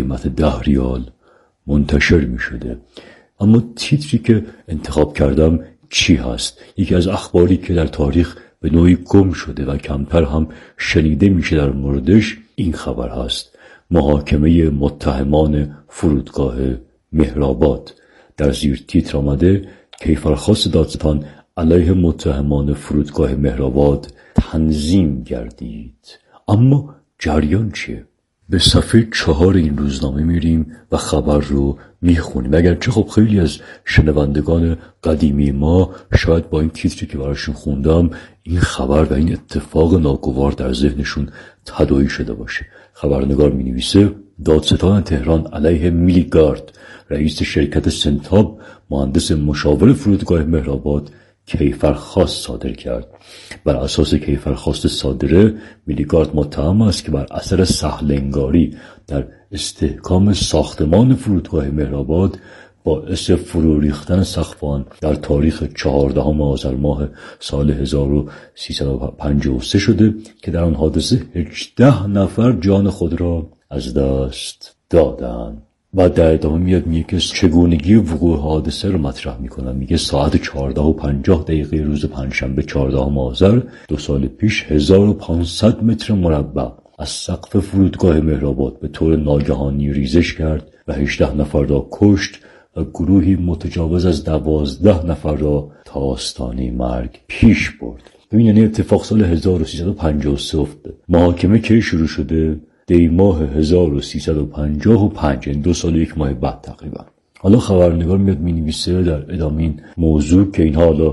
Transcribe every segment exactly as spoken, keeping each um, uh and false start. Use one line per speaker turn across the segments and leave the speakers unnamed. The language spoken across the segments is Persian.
قیمت ده ریال منتشر می شده. اما تیتری که انتخاب کردم چی هست؟ یکی از اخباری که در تاریخ به نوعی گم شده و کمتر هم شنیده میشه در موردش این خبر هست: محاکمه متهمان فرودگاه مهرآباد. در زیر تیتر آمده کیفرخواست دادستان علیه متهمان فرودگاه مهرآباد تنظیم گردید. اما جریان چیه؟ به صفحه چهار این روزنامه میریم و خبر رو میخونیم. اگرچه خب خیلی از شنوندگان قدیمی ما شاید با این تیتری که براشون خوندم این خبر و این اتفاق ناگوار در ذهنشون تداعی شده باشه. خبرنگار مینویسه دادستان تهران علیه میلیگارد رئیس شرکت سنتاب مهندس مشاور فرودگاه مهرآباد کیفرخواست صادر کرد. بر اساس کیفرخواست صادره میلیگارد متهم است که بر اثر سهلنگاری در استحکام ساختمان فرودگاه مهرآباد باعث فرو ریختن سقف آن در تاریخ چهاردهم آذر ماه سال هزار و سیصد و پنجاه و سه شده که در آن حادثه هجده نفر جان خود را از دست دادند. و در ادامه میاد میگه که چگونگی وقوع حادثه رو مطرح میکنم. میگه ساعت چهارده و پنجاه دقیقه روز پنجشنبه چهاردهم آذر دو سال پیش هزار و پانصد متر مربع از سقف فرودگاه مهرآباد به طور ناگهانی ریزش کرد و هجده نفر را کشت و گروهی متجاوز از دوازده نفر را تا آستانه مرگ پیش برد. ببین یعنی اتفاق سال هزار و سیصد و پنجاه و سه افتاده. محاکمه کی شروع شده؟ دی ماه هزار و سیصد و پنجاه و پنج، یعنی دو سال یک ماه بعد تقریبا. حالا خبرنگار میاد مینویسه در ادامه این موضوع که اینها حالا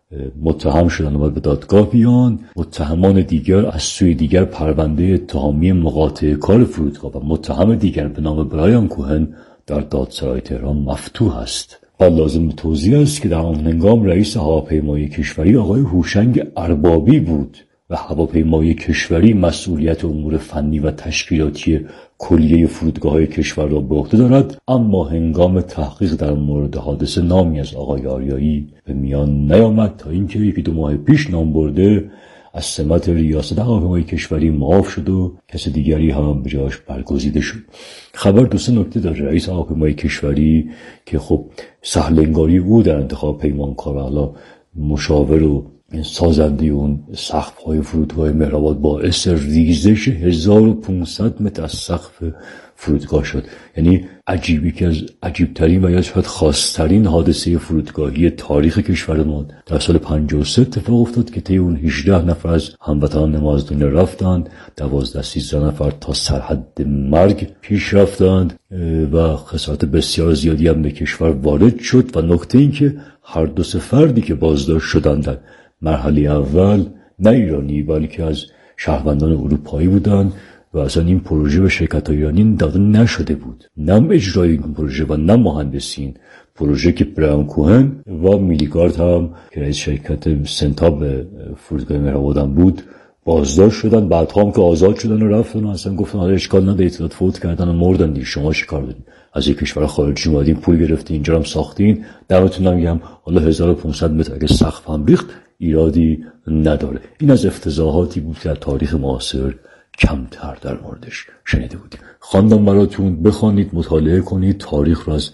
متهم شدن و باید به دادگاه بیان. متهمان دیگر از سوی دیگر پرونده اتهامی مقاطعه کار فرودگاه و متهم دیگر به نام برایان کوهن در دادسرای تهران مفتوح است. و لازم توضیح است که در آن هنگام رئیس هواپیمایی کشوری آقای هوشنگ اربابی بود و هواپیمای کشوری مسئولیت امور فنی و تشکیلاتی کلیه فرودگاه‌های کشور را به عهده دارد. اما هنگام تحقیق در مورد حادثه نامی از آقای آریایی به میان نیامد تا اینکه یکی دو ماه پیش نام برده از سمت ریاست هواپیمای کشوری معاف شد و کس دیگری هم به جاش برگزیده شد. خبر دو سه نکته داره. رئیس هواپیمای کشوری که خب سهلنگاری او در انتخاب پیمانکار حالا مشاور و سازنده اون سقف‌های فرودگاه مهرآباد باعث ریزش هزار و پانصد متر از سقف فرودگاه شد. یعنی عجیبی که از عجیبترین و یا شاید خاصترین حادثه فرودگاهی تاریخ کشورمان در سال پنجاه و سه اتفاق افتاد که طی اون هجده نفر از هموطنان نمازدونه رفتند، دوازده سیزده نفر تا سرحد مرگ پیش رفتند و خسارت بسیار زیادی هم به کشور وارد شد. و نکته این که هر دو سه فردی که بازداشت شدند در مرحله اول نه ایرانی بلکه از شهروندان اروپایی بودند و اصلا این پروژه به شرکت ایرانی داده نشده بود، نه اجرای این پروژه و نه مهندسین. پروژه که برایان کوهن و میلیگارد هم که رئیس شرکت سنتاب فرودگاه مهرآباد بود بازداشت شدن، بعد هم که آزاد شدن و رفتن و اصلا گفتن حالا اشکال نداره، اطلاعات فوت کردن و مردن دیگه، شما چی کار دارین؟ از یک کشور خارجی اومدین پول گرفتین اینجا هم ساختین. دمتون نگم حالا هزار و پانصد متر اگه سقف هم ریخت ایرادی نداره. این از افتضاحاتی بود که در تاریخ معاصر کمتر در موردش شنیده بودیم. خواندم براتون، بخوانید، مطالعه کنید، تاریخ را از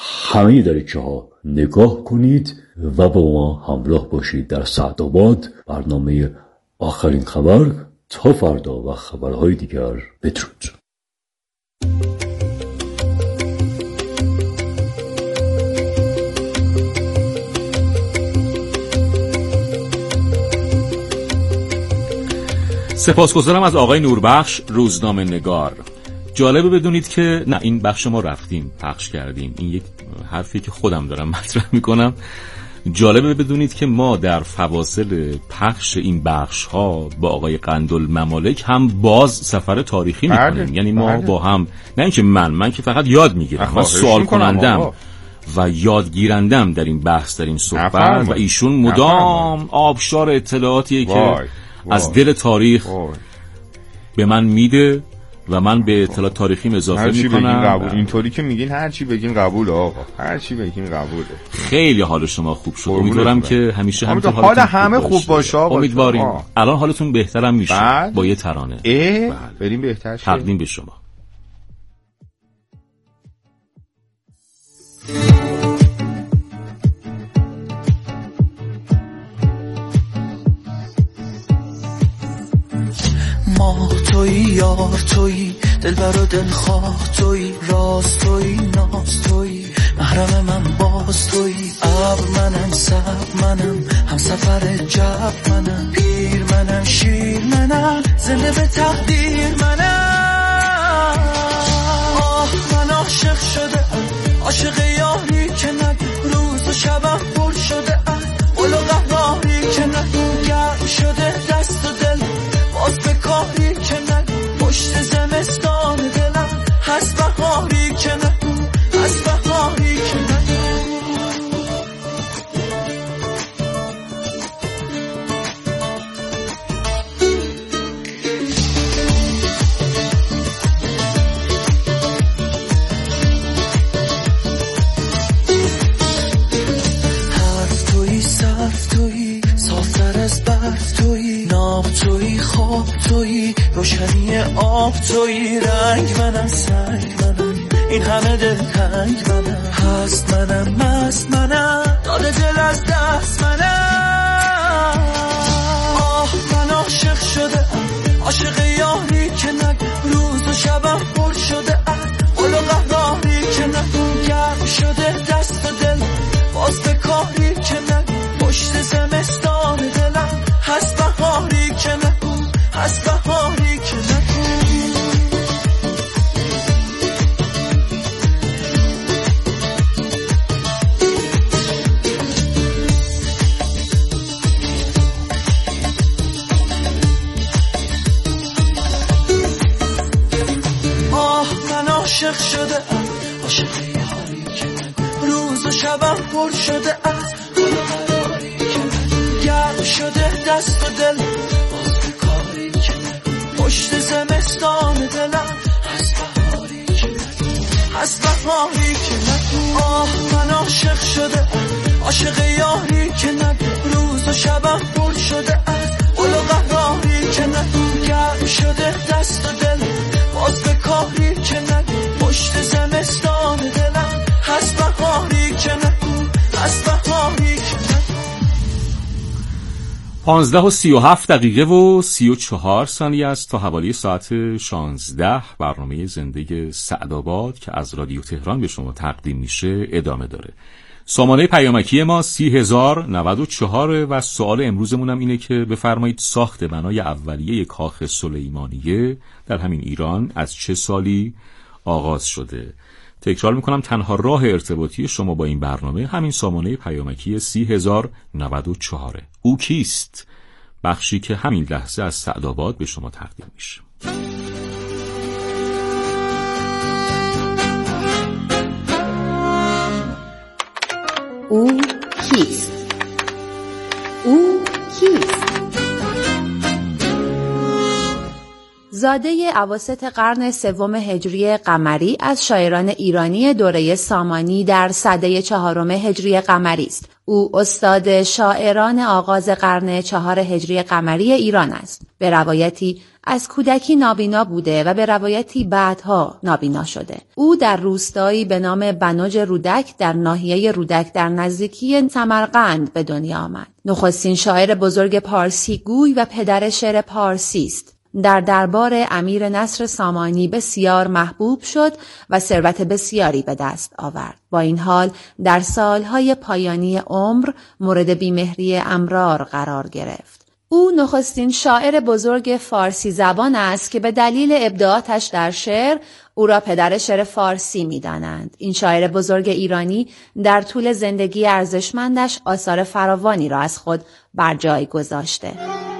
همه دریچه ها نگاه کنید و با ما همراه باشید در سعدآباد. برنامه آخرین خبر تا فردا و خبرهای دیگر. بدرود.
سپاسگزارم از آقای نوربخش، روزنامه نگار. جالبه بدونید که نه این بخش ما رفتیم پخش کردیم، این یک حرفی که خودم دارم مطرح میکنم. جالبه بدونید که ما در فواصل پخش این بخش ها با آقای قندالممالک هم باز سفر تاریخی میکنیم. یعنی ما بله. با هم، نه اینکه من من که فقط یاد میگیرم، من سوال کنندم و یادگیرندم در این بحث، در این صحبت، و ایشون مدام آبشار اطلاعاتیه که وای. از دل تاریخ وای. به من میده و من به اطلاعات تاریخیم اضافه میکنم.
قبول. اینطوری که میگین هر چی بگین قبول آقا، هر چی بگین قبوله.
خیلی حال شما خوب شد. امیدوارم که همیشه همینطور
حال همه خوب باشه.
امیدواریم. الان حالتون بهترم میشه با یه ترانه.
اه بریم بهتر شه.
تقدیم به شما.
یار تویی، دلبر و دلخواه تویی، راز تویی، ناز تویی، محرم من باز تویی. ابر منم، سب منم، هم سفر جب منم، پیر منم، شیر منم، زنده به تقدیر منم. آه من عاشق شده ام، عاشق یاری که نگو، روز و شبم پر شده ام، قل و قهاری که نگو، گرم شده دست و دل باز به کاری که نگو، پشت زمستان دلم هست بهاری که نگو، هست بهاری که نگو. تویی روشنی آب تویی، رنگ منم، سنگ منم، این همه دل تنگ منم، هست منم، مست منم، داده دل از دست منم. آه من عاشق شده ام، عاشق یاری که نگو، روز و شبم پر شده ام، قل و قهاری که نگو، گرم شده دست و دل باز به کاری که نگو، پشت زمستان دلم هست بهاری که نگو، هست بهاری که نگو. آه من عاشق شده ام، عاشق یاری که نگو، روز و شبم پر شده از قل و قراری که نگو، گرم شده دست و دل باز به کاری که نگو، پشت زمستان دلم هست بهاری که نگو، هست بهاری که نگو. آه من عاشق شده ام، عاشق یاری که نگو، روز و شبم پر شده از قل و قهاری که نگو، گرم شده دست و دل باز به کاری که نگو، پشت زمستان دلم هست بهاری که نگو، هست بهاری که نگو.
پانزده و سی و هفت دقیقه و سی و چهار ثانیه است تا حوالی ساعت شانزده. برنامه زنده سعدآباد که از رادیو تهران به شما تقدیم میشه ادامه داره. سامانه پیامکی ما سی هزار و نود و چهار و سوال امروزمون هم اینه که بفرمایید ساخت بنای اولیه کاخ سلیمانیه در همین ایران از چه سالی آغاز شده؟ تکرار میکنم، تنها راه ارتباطی شما با این برنامه همین سامانه پیامکی سی هزار و نود و چهار. او کیست؟ بخشی که همین لحظه از سعدآباد به شما تقدیم میشه.
او کیست؟ او کیست؟ زاده اواسط قرن سوم هجری قمری از شاعران ایرانی دوره سامانی در سده چهارم هجری قمری است. او استاد شاعران آغاز قرن چهار هجری قمری ایران است. به روایتی از کودکی نابینا بوده و به روایتی بعدها نابینا شده. او در روستایی به نام بنوج رودک در ناحیه رودک در نزدیکی سمرقند به دنیا آمد. نخستین شاعر بزرگ پارسی گوی و پدر شعر پارسی است. در دربار امیر نصر سامانی بسیار محبوب شد و ثروت بسیاری به دست آورد. با این حال در سالهای پایانی عمر مورد بیمهری امرار قرار گرفت. او نخستین شاعر بزرگ فارسی زبان است که به دلیل ابداعاتش در شعر او را پدر شعر فارسی می‌دانند. این شاعر بزرگ ایرانی در طول زندگی ارزشمندش آثار فراوانی را از خود بر جای گذاشته.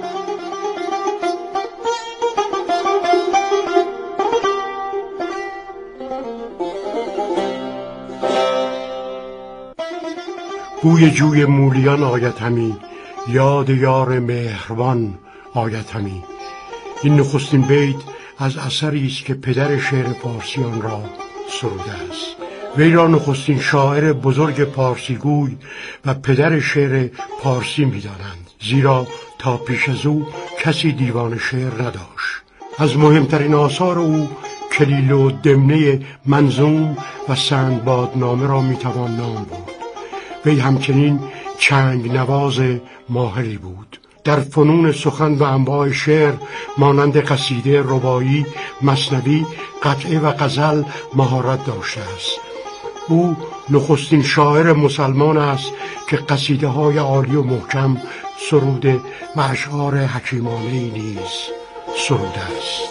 بوی جوی مولیان آید همی، یاد یار مهربان آید همی. این نخستین بیت از اثری است که پدر شعر پارسیان را سروده است. وی را نخستین شاعر بزرگ پارسیگوی و پدر شعر پارسی می‌دانند، زیرا تا پیش از او کسی دیوان شعر نداشت. از مهمترین آثار او کلیل و دمنه منظوم و سندبادنامه را میتوان نام برد. وی همچنین چنگ نواز ماهری بود. در فنون سخن و انواع شعر مانند قصیده، رباعی، مثنوی، قطعه و غزل مهارت داشته است. او نخستین شاعر مسلمان است که قصیده های عالی و محکم سروده و اشعار حکیمانه نیز سروده است.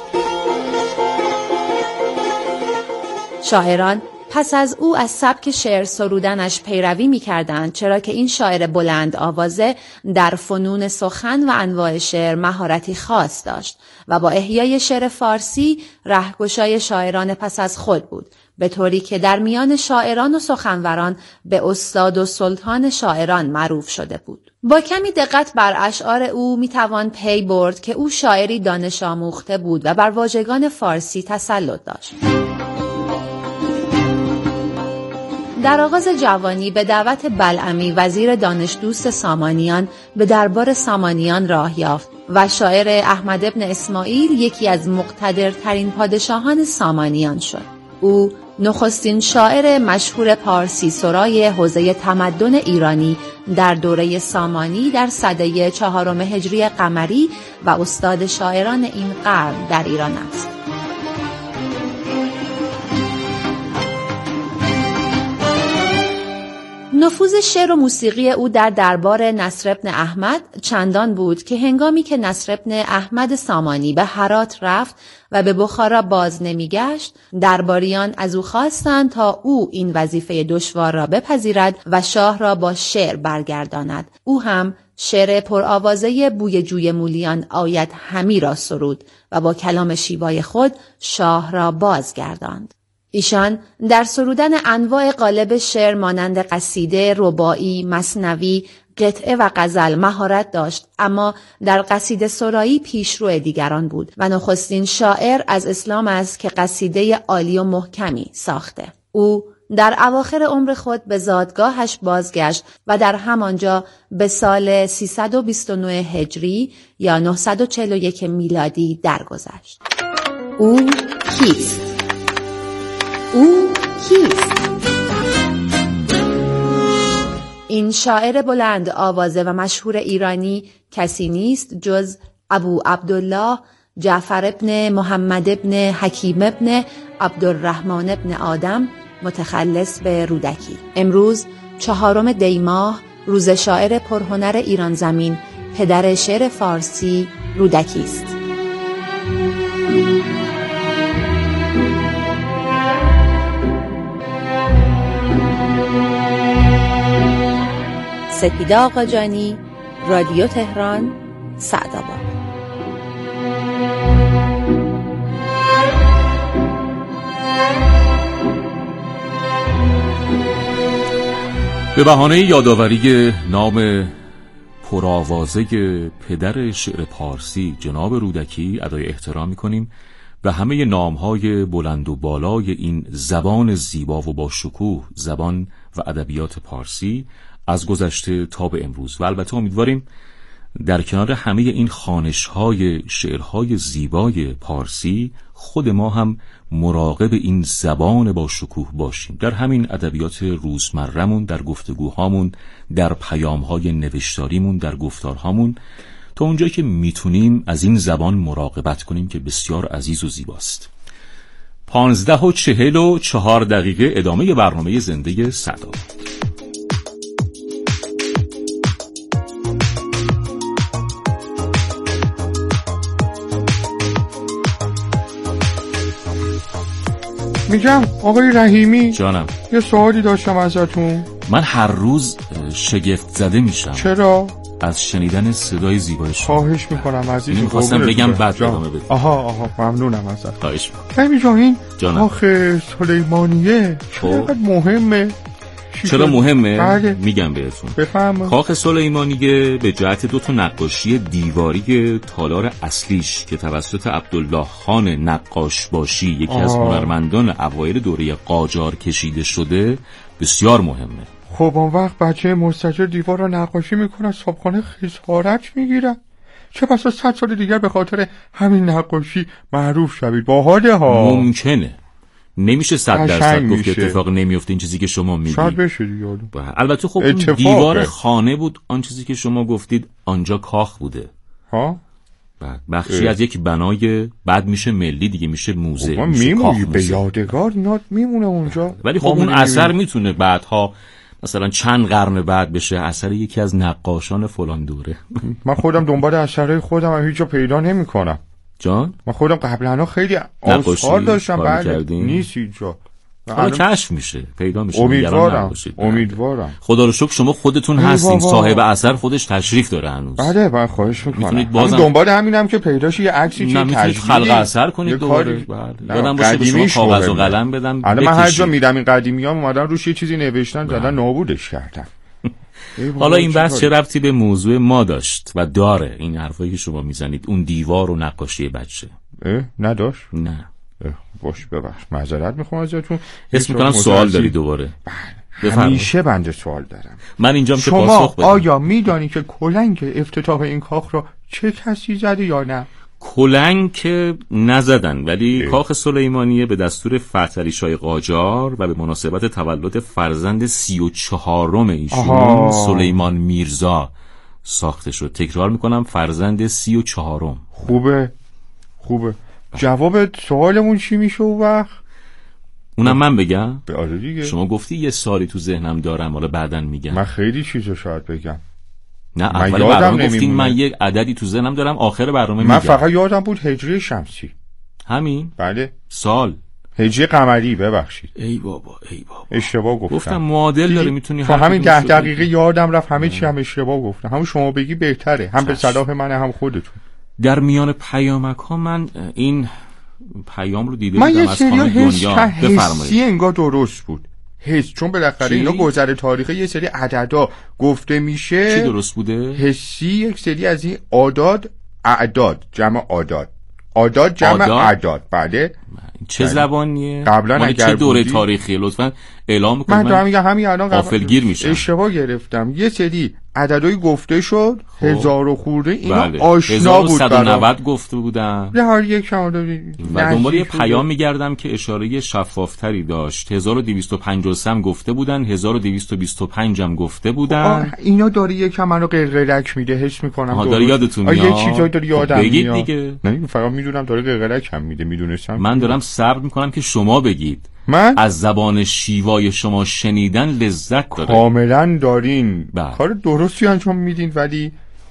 شاعران پس از او از سبک شعر سرودنش پیروی می‌کردند، چرا که این شاعر بلند آوازه در فنون سخن و انواع شعر مهارتی خاص داشت و با احیای شعر فارسی رهگشای شاعران پس از خود بود، به طوری که در میان شاعران و سخنوران به استاد و سلطان شاعران معروف شده بود. با کمی دقت بر اشعار او میتوان پی برد که او شاعری دانش آموخته بود و بر واژگان فارسی تسلط داشت. در آغاز جوانی به دعوت بلعمی وزیر دانش دوست سامانیان به دربار سامانیان راه یافت و شاعر احمد ابن اسماعیل یکی از مقتدرترین پادشاهان سامانیان شد. او نخستین شاعر مشهور پارسی سرای حوزه تمدن ایرانی در دوره سامانی در سده چهارم هجری قمری و استاد شاعران این قرن در ایران است. نفوذ شعر و موسیقی او در دربار نصر ابن احمد چندان بود که هنگامی که نصر ابن احمد سامانی به هرات رفت و به بخارا باز نمیگشت، درباریان از او خواستند تا او این وظیفه دشوار را بپذیرد و شاه را با شعر برگرداند. او هم شعر پرآوازه بوی جوی مولیان آید همی را سرود و با کلام شیوای خود شاه را بازگرداند. ایشان در سرودن انواع قالب شعر مانند قصیده، رباعی، مثنوی، قطعه و غزل مهارت داشت، اما در قصیده سرایی پیشرو دیگران بود و نخستین شاعر از اسلام است که قصیده عالی و محکمی ساخته. او در اواخر عمر خود به زادگاهش بازگشت و در همانجا به سال سیصد و بیست و نه هجری یا نهصد و چهل و یک میلادی درگذشت. او کیست؟ او کیست؟ این شاعر بلند آوازه و مشهور ایرانی کسی نیست جز ابو عبدالله جعفر ابن محمد ابن حکیم ابن عبدالرحمن ابن آدم متخلص به رودکی. امروز چهارم دی ماه روز شاعر پرهنر ایران زمین، پدر شعر فارسی رودکی است. سپیده آقاجانی، رادیو تهران، سعدآباد.
به بهانه یادآوری نام پرآوازه پدر شعر پارسی جناب رودکی ادای احترام می‌کنیم به همه نام‌های بلند و بالای این زبان زیبا و با شکوه، زبان و ادبیات پارسی از گذشته تا به امروز. و البته امیدواریم در کنار همه این خوانش‌های شعرهای زیبای پارسی خود ما هم مراقب این زبان با شکوه باشیم، در همین ادبیات روزمره‌مون، در گفتگوهامون، در پیام‌های نوشتاریمون، در گفتارهامون، تا اونجایی که میتونیم از این زبان مراقبت کنیم که بسیار عزیز و زیباست. پانزده و چهل و چهار دقیقه ادامه برنامه زنده سعدآباد.
میگم آقای رحیمی،
جانم،
یه سوالی داشتم ازتون.
من هر روز شگفت زده میشم.
چرا؟
از شنیدن صدای زیبای شما.
خواهش میکنم عزیزم.
میخواستم بگم بعد ادامه بدید.
آها آها ممنونم ازت.
خواهش میکنم.
رحیمی جان، این
جانم.
آخه سلیمانیه چقدر مهمه؟
چرا مهمه؟
بله.
میگم بهتون.
بفهم.
کاخ سلیمانیه به جهت دو تا نقاشی دیواری تالار اصلیش که توسط عبدالله خان نقاش باشی، یکی آه. از هنرمندان اوایل دوره قاجار کشیده شده، بسیار مهمه.
خب اون وقت بچه مستاجر دیوار را نقاشی میکنه، صبحانه خسارت میگیرن، چه بسا صد سال دیگر به خاطر همین نقاشی معروف شوید. باحاله ها.
ممکنه نمیشه صد درصد گفت که اتفاق نمیفته این چیزی که شما میگید.
شاید بشه دیگه.
البته خب دیوار خانه بود، آن چیزی که شما گفتید آنجا کاخ بوده.
ها؟
بعد بخشی اه. از یک بنای بعد میشه ملی دیگه، میشه موزه،
ما میمونی به یادگار نات میمونه اونجا.
ولی خب اون اثر میتونه بعدها مثلا چند قرن بعد بشه اثر یکی از نقاشان فلان دوره.
من خودم دنبال اثرهای خودم هیچ جا پیدا نمیکنم.
جان؟
من خودم قبلا خیلی آثار داشتم بعد نیست اینجا.
حالا کشف میشه، پیدا میشه.
امیدوارم امیدوارم
خدا رو شکر شما خودتون هستین، صاحب اثر خودش تشریف داره هنوز.
بله من خواهش میکنم.
بازم
دنبال همینم که پیداش یه عکسی چه تجربه
خلق اثر کنید دوباره. بله یادم باشه به شما کاغذ و قلم بدم.
الان من هر جا میرم این قدیمیام اومدن روش یه چیزی نوشتن زدن نابودش کردن.
حالا این بحث چه ربطی به موضوع ما داشت و داره؟ این حرفایی که شما میزنید اون دیوار و نقاشی بچه
نداشت؟
نه
باش ببخش معذرت میخوام ازتون.
حس میکنم سوال داری دوباره.
همیشه بنده سوال دارم.
من اینجام که
پاسخ بدم. آیا میدانی که کلنگ افتتاح این کاخ را چه کسی زده یا نه؟
کلنگ که نزدن، ولی اه. کاخ سلیمانیه به دستور فتح علی شاه قاجار و به مناسبت تولد فرزند سی و چهارم ایشون سلیمان میرزا ساخته شد. تکرار میکنم فرزند سی و چهارم.
خوبه خوبه. جواب سوالمون چی میشه اون وقت؟
اونم من بگم؟
به آره دیگه.
شما گفتی یه سالی تو ذهنم دارم، حالا بعدن میگم.
من خیلی چیزا شاید بگم.
نه اول برنامه گفتین من یک عددی تو ذهنم دارم، آخر برنامه میگم.
من فقط یادم بود هجری شمسی.
همین؟
بله.
سال
هجری قمری ببخشید.
ای بابا ای بابا.
اشتباه گفتم.
گفتم معادل داره میتونی
هر همین ده دقیقه یادم رفت همه چی هم اشتباه گفتم. همون شما بگی بهتره. هم به صلاح منه هم خودتون.
در میان پیامک ها من این پیام رو دیده بودم از خانم دنیا.
بفرمایید. انگار درست بود. حس، چون بالاخره اینا گذر تاریخی یه سری عددا گفته میشه.
چی درست بوده؟
حسی یک سری از این اعداد، اعداد جمع اعداد، اعداد جمع اعداد. بله
چه زبانیه؟
قبلا
اگر چه دوره تاریخی لطفاً اعلام کنید.
من دارم میگم همین الان
غافلگیر میشم.
اشتباه گرفتم. یه سری عددهای گفته شد هزار و خورده اینا
بله.
آشنا بود.
هزار و صد و نود گفته بودن.
نه هر یک شما
و دنبال یه پیام میگردم که اشاره شفافتری داشت. هزار و دویست و پنجاه و سه هم گفته بودن، هزار و دویست و بیست و پنج هم گفته بودن.
اینا داره یکم منو قلقلک میده، حس میکنم.
آها داره یادتون میاد.
یه چیزایی داره یادم
بگید
میاد.
دیگه.
نه فقط میدونم داره قلقلک هم میده، میدونستم.
من دارم صبر میکنم که شما بگید.
من
از زبان شیوای شما شنیدن لذت داره.
کاملا دارین
بله.
کار درستی انجام میدین، ولی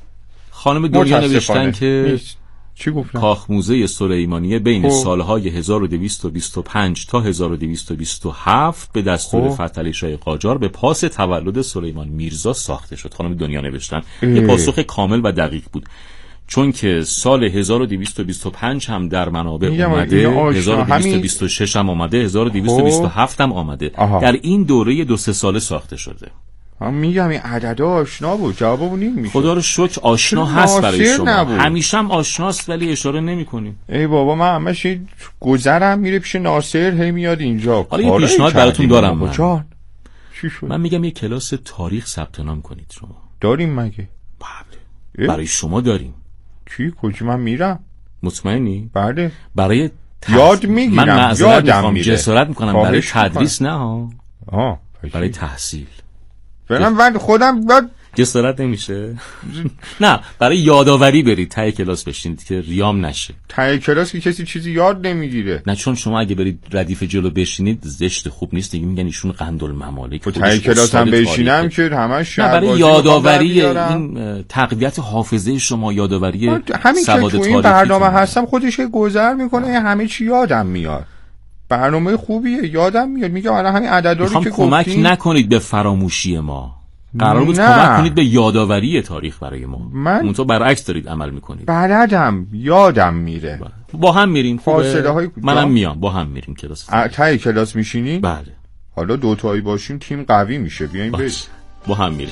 خانم دنیا نوشتن که
نیست. چی گفتن؟
کاخ موزه سلیمانیه بین سالهای هزار و دویست و بیست و پنج تا هزار و دویست و بیست و هفت به دستور فتح علی شاه قاجار به پاس تولد سلیمان میرزا ساخته شد. خانم دنیا نوشتن یه پاسخ کامل و دقیق بود، چون که سال هزار و دویست و بیست و پنج هم در منابع اومده، هزار و دویست و بیست و شش هم آمده، هزار و دویست و بیست و هفت هم آمده. آها. در این دوره دو سه ساله ساخته شده.
من میگم این عددا آشنا بود، جوابو نمیشه.
خدا رو شکر آشنا هست برای شما. همیشه هم آشناست ولی اشاره نمی‌کنیم.
ای بابا من همش گذرم میره پیش ناصر، هی میاد اینجا.
حالا یه پیشنهاد براتون دارم من.
جان چی شد؟
من میگم یه کلاس تاریخ ثبت نام کنید شما.
داریم مگه؟
بله. برای شما داریم.
چی کجا من میرم؟
مطمئنی؟
بله.
برای
تحص... یاد میگیرم.
من معذرت میخوام، جسارت میکنم برای تدریس نه ها.
آه
برای تحصیل.
برم من خودم بعد
جسارت نمیشه. نه برای یاداوری برید ته کلاس بشینید که ریام نشه.
ته کلاس که کسی چیزی یاد نمیگیره.
نه چون شما اگه برید ردیف جلو بشینید زشت، خوب نیست دیگه. میگن ایشون قندالممالک.
ته کلاس هم بشینم که همش
نه برای یاداوری این تقویت حافظه شما، یاداوری
همین که تو این برنامه هستم خودش گذر میکنه همه چی یادم میاد. برنامه خوبیه، یادم میاد. میگم الان همین عددا رو که
کمک نکنید به فراموشی ما. قرار بود کمک کنید به یاداوری تاریخ برای ما. من تو برعکس دارید عمل میکنید.
بلدم، یادم میره.
با هم میریم.
فاصله های
منم میام، با هم میریم کلاس.
تای کلاس میشینی؟
بله.
حالا دو تایی باشیم تیم قوی میشه. بیاین بریم.
با هم میریم.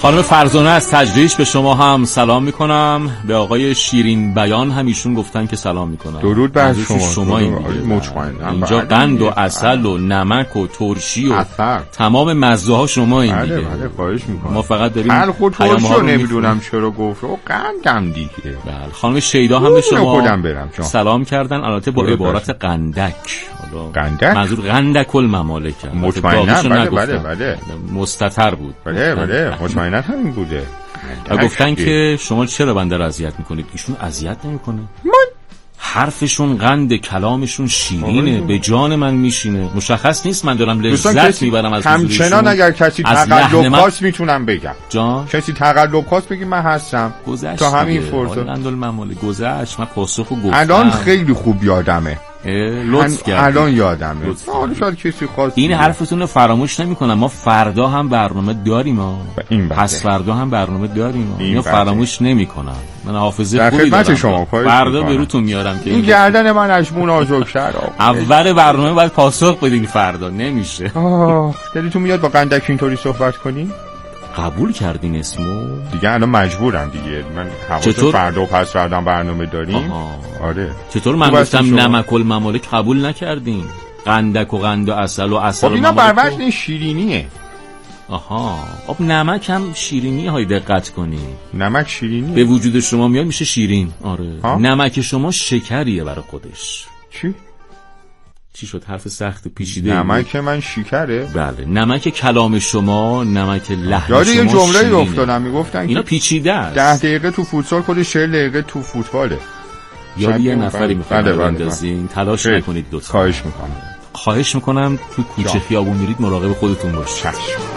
خانم فرزانه از تجریش به شما هم سلام میکنم. به آقای شیرین بیان هم ایشون گفتن که سلام میکنم.
درود بر شما.
شما این
مطمئنم
اینجا قند و عسل و نمک و ترشی و
اثر.
تمام مزه ها شما این
بله
دیگه.
بله خواهش میکنم.
ما فقط داریم
تلخ و ترشی رو نمیدونم
میخونیم.
چرا گفت و قندم دیگه.
بله خانم شیدا هم به شما
برم
سلام کردن، البته با عبارت قندک.
قندک
منظور قندک الممالک.
مطمئنم بله بله بله
مستتر بود.
بله بله مطمئنم همین بوده.
و گفتن که شما چرا بنده رو اذیت میکنید؟ ایشون اذیت نمیکنه. من حرفشون قند، کلامشون شیرینه، به جان من میشینه. مشخص نیست من دارم لذت میبرم از حضورشون.
همچنان اگر کسی تقلب خواست میتونم بگم جان، کسی تقلب خواست بگی من هستم.
گذشت
تا همین فرصت
قند الممالک گذشت، من پاسخو گفتم.
الان خیلی خوب یادمه.
لطف کردید.
الان یادمه. حالا شاید کسی خواست.
این حرفتون رو فراموش نمی‌کنم. ما فردا هم برنامه داریم ها. پس فردا هم برنامه داریم. اینو فراموش نمی‌کنم. من حافظه خوبی دارم.
شما
فردا به روتون میارم که
این گردن من اجمون آجوکتر.
اول برنامه باید پاسخ بدین، فردا نمیشه.
آه دلتون میاد با قندک اینطوری صحبت کنین؟
قبول کردین اسمو؟
دیگه الان مجبورم دیگه. من حواس فردا و پس فردا برنامه داریم. آها. آره.
چطور من گفتم نمک الممالک قبول نکردین؟ قندک و قند و عسل و عسل.
خب اینا بر وزن شیرینیه.
آها. خب نمک هم شیرینی های دقت کنی.
نمک شیرینیه.
به وجود شما میاد میشه شیرین. آره. ها؟ نمک شما شکریه برای خودش.
چی؟
چی شد؟ حرف سخت پیچیده.
نمک من شکره؟
بله. نمک کلام شما، نمک لحن شما.
یاد یه جمله افتادم میگفتن
اینا پیچیده است.
ده دقیقه تو فوتسال خودش چهل دقیقه تو فوتباله.
یا یه نفری میخواد بندازین، تلاش نکنید دوتا.
خواهش میکنم.
خواهش میکنم تو کوچه خیابون میرید مراقب خودتون باشید.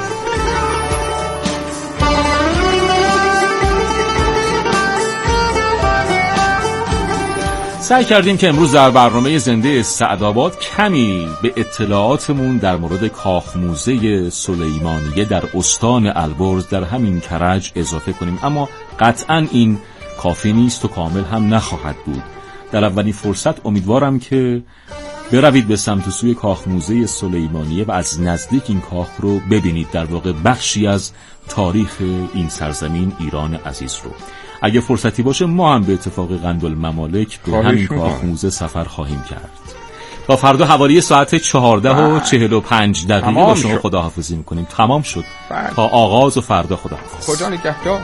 سعی کردیم که امروز در برنامه زنده سعدآباد کمی به اطلاعاتمون در مورد کاخ موزه سلیمانیه در استان البرز در همین کرج اضافه کنیم، اما قطعاً این کافی نیست و کامل هم نخواهد بود. در اولین فرصت امیدوارم که بروید به سمت سوی کاخ موزه سلیمانیه و از نزدیک این کاخ رو ببینید، در واقع بخشی از تاریخ این سرزمین ایران عزیز رو. اگه فرصتی باشه ما هم به اتفاق قند الممالک به همین کاخ موزه سفر خواهیم کرد. تا فردا حوالی ساعت چهارده و چهل و پنج دقیقه با شما خداحافظی میکنیم. تمام شد. بله. تا آغاز و فردا خداحافظ.
خدا نگهدار.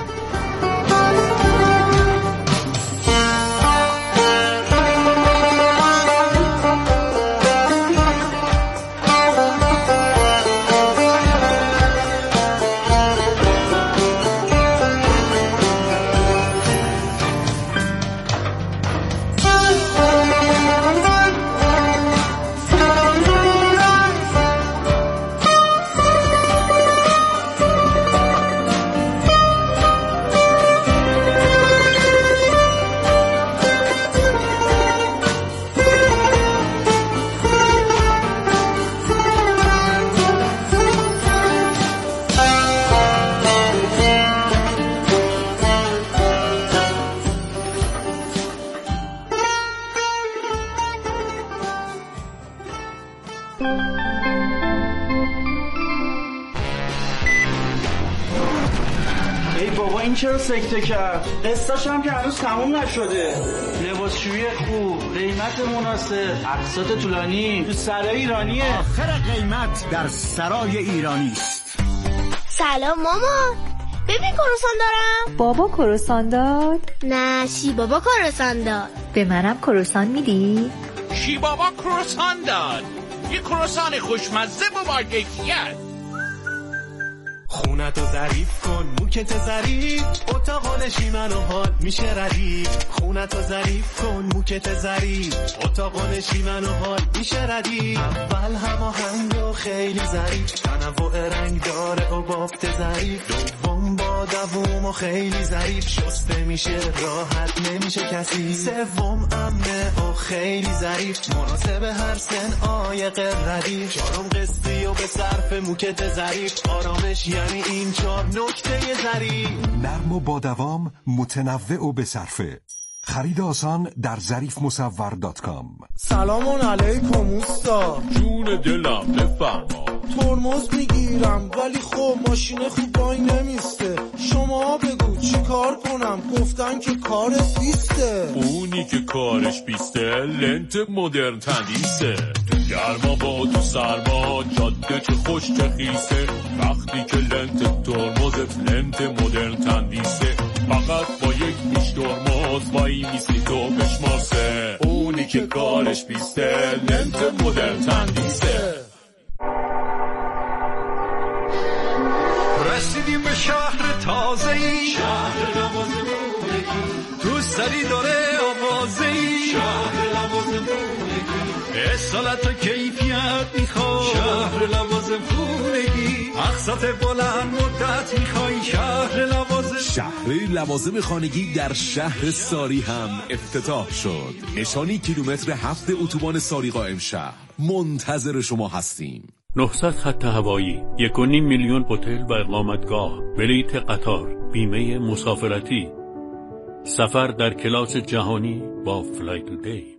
ای بابا این چرا سکته کرد؟ قسطاش هم که هنوز تموم نشده. لباسشویی خوب، قیمت مناسب، اقساط طولانی تو سرای ایرانیه.
آخر قیمت در سرای ایرانی است.
سلام مامان، ببین کروسان دارم.
بابا کروسان داد؟
نه شی بابا کروسان داد.
به منم کروسان میدی؟
شی بابا کروسان داد، یه کروسان خوشمزه و با کیفیت.
خونتو ظریف کن، موکت ظریف، اتاق نشیمن و حال میشه ردیف. خونتو ظریف کن، موکت ظریف، اتاق نشیمن و حال میشه ردیف. اول هماهنگ و خیلی ظریف، تنوع رنگ داره و بافت ظریف. دوم با دوم و خیلی ظریف، شسته میشه راحت نمیشه کسی. سوم امنه و خیلی ظریف، مناسب هر سن عایق ردیف. چهارم قسطی و به صرف موکت ظریف، آرامش یعنی این چهار نکته ظریف.
نرم و با دوام، متنوع و به صرفه. خرید آسان در ظریف مصور دات کام.
سلام علیکم اوستا.
جون دلم بفرما.
ترمز میگیرم ولی خب ماشین خوب وای نمیسته. شما بگو چی کار کنم، گفتن که کارت بیسته.
اونی که کارش بیسته لنت مدرن تندیسه. گرما با تو سرما جاده چه خوش چه خیسه. وقتی که لنت ترمزت لنت مدرن تندیسه. فقط با یک پیش ترمز وای میسی تو بشماسه. اونی که کارش بیسته لنت مدرن تندیسه.
رسیدیم به شهر تازه‌ای، شهر لوازم خونگی، تو سری داره آوازه‌ای، شهر لوازم خونگی، اصالت و کیفیت میخوای، شهر لوازم خونگی، اقساط بلند مدت میخوای، شهر لوازم.
شهر لوازم خانگی در شهر ساری هم افتتاح شد. نشانی کیلومتر هفت اتوبان ساری قائم شهر. منتظر شما هستیم.
نهصد خط هوایی، یک و نیم میلیون هتل و اقامتگاه، بلیت قطار، بیمه مسافرتی، سفر در کلاس جهانی با فلای تودی.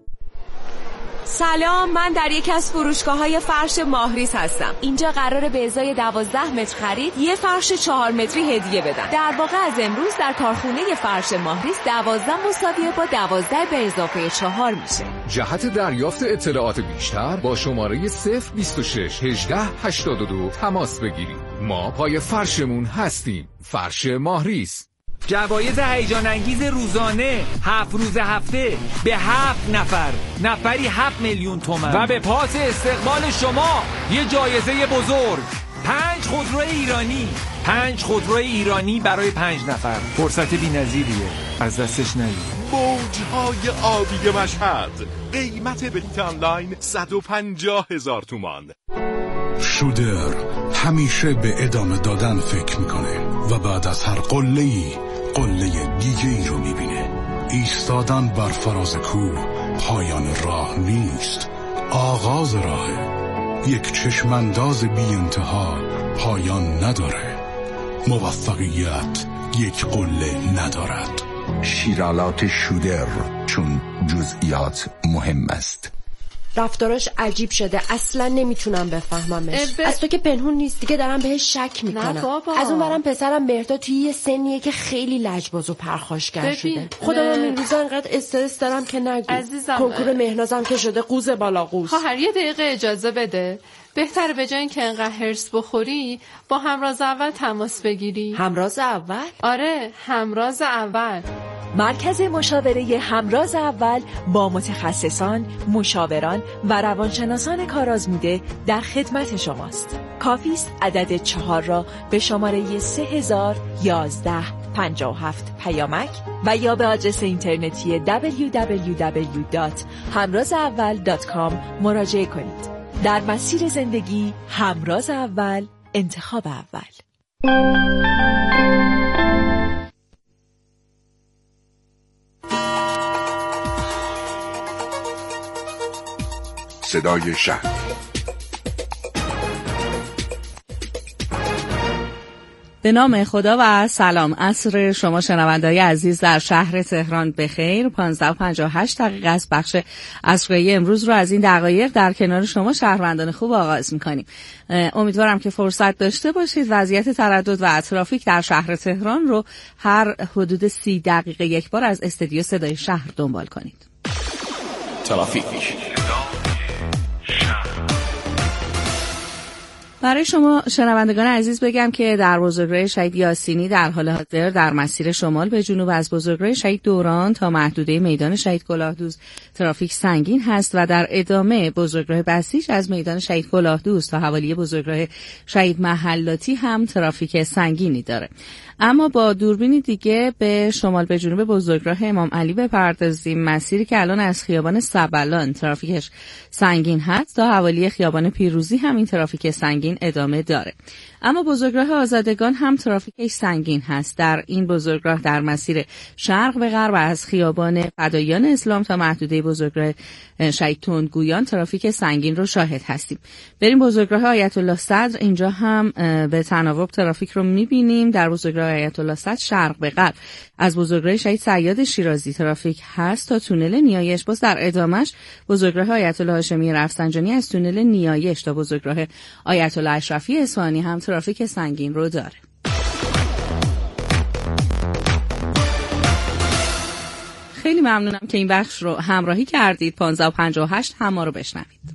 سلام، من در یکی از فروشگاه‌های فرش ماهریس هستم. اینجا قراره به ازای دوازده متر خرید یه فرش چهار متری هدیه بدن. در واقع از امروز در کارخونه فرش ماهریس دوازده مساویه با دوازده به اضافه چهار میشه.
جهت دریافت اطلاعات بیشتر با شماره صفر بیست و شش هجده هشتاد و دو تماس بگیرید. ما پای فرشمون هستیم. فرش ماهریس.
جوایز هیجان انگیز روزانه، هفت روز هفته به هفت نفر، نفری هفت میلیون تومان و به پاس استقبال شما یه جایزه بزرگ، پنج خودرو ایرانی، پنج خودرو ایرانی برای پنج نفر. فرصت بی‌نظیریه، از دستش ندید.
موجهای آبی مشهد، قیمت بلیت آنلاین صد و پنجاه هزار تومان.
شودر همیشه به ادامه دادن فکر میکنه و بعد از هر قله‌ای قله دیگه ای رو میبینه. ایستادن بر فراز کوه پایان راه نیست، آغاز راهه. یک چشمانداز بی انتها پایان نداره. موفقیت یک قله ندارد.
شیرالات شودر، چون جزئیات مهم است.
رفتاراش عجیب شده، اصلا نمیتونم بفهممش. از تو که پنهون نیست دیگه، دارم بهش شک میکنم. از اون برم پسرم مهرداد توی یه سنیه که خیلی لجباز و پرخاشگر شده. خودم این روزا انقدر استرس دارم که نگو. کنکور مهنازم که شده قوز بالا قوز.
خواهر یه دقیقه اجازه بده. بهتره به جای اینکه انقدر هرس بخوری با همراز اول تماس بگیری.
همراز اول؟
آره، همراز اول.
مرکز مشاوره همراز اول با متخصصان، مشاوران و روانشناسان کارآزموده در خدمت شماست. کافی است عدد چهار را به شماره سه هزار یازده پنجاه و هفت پیامک و یا به آدرس اینترنتی دبلیو دبلیو دبلیو دات همراز اول دات کام مراجعه کنید. در مسیر زندگی همراز اول، انتخاب اول.
صدای شهر.
به نام خدا و سلام. عصر شما شنونده‌های عزیز در شهر تهران بخیر. پانزده و پنجاه و هشت دقیقه از بخش عصرگاهی امروز رو از این دقایق در کنار شما شهروندان خوب آغاز می‌کنیم. امیدوارم که فرصت داشته باشید وضعیت تردد و ترافیک در شهر تهران رو هر حدود سی دقیقه یک بار از استودیو صدای شهر دنبال کنید.
ترافیک.
برای شما شنوندگان عزیز بگم که در بزرگراه شهید یاسینی در حال حاضر در مسیر شمال به جنوب از بزرگراه شهید دوران تا محدوده میدان شهید کلاهدوز ترافیک سنگین هست و در ادامه بزرگراه بسیج از میدان شهید کلاهدوز تا حوالی بزرگراه شهید محلاتی هم ترافیک سنگینی داره. اما با دوربینی دیگه به شمال به جنوب بزرگراه امام علی بپردازیم. مسیری که الان از خیابان سبلان ترافیکش سنگین هست تا حوالی خیابان پیروزی هم این ترافیک سنگین ادامه داره. اما بزرگراه آزادگان هم ترافیکش سنگین هست. در این بزرگراه در مسیر شرق به غرب از خیابان فدایان اسلام تا محدوده بزرگراه شهید تندگویان ترافیک سنگین رو شاهد هستیم. بریم بزرگراه آیت الله صدر. اینجا هم به تناوب ترافیک رو می‌بینیم. در بزرگراه آیت الله صدر شرق به غرب از بزرگراه شهید سیاد شیرازی ترافیک هست تا تونل نیایش. باز در ادامش بزرگراه آیت الله هاشمی رفسنجانی از تونل نیایش تا بزرگراه آیت الله اشرفی اصفهانی هم ترافیک سنگین رو داره. ممنونم که این بخش رو همراهی کردید. پانزده و پنجاه و هشت هم ما رو بشنوید.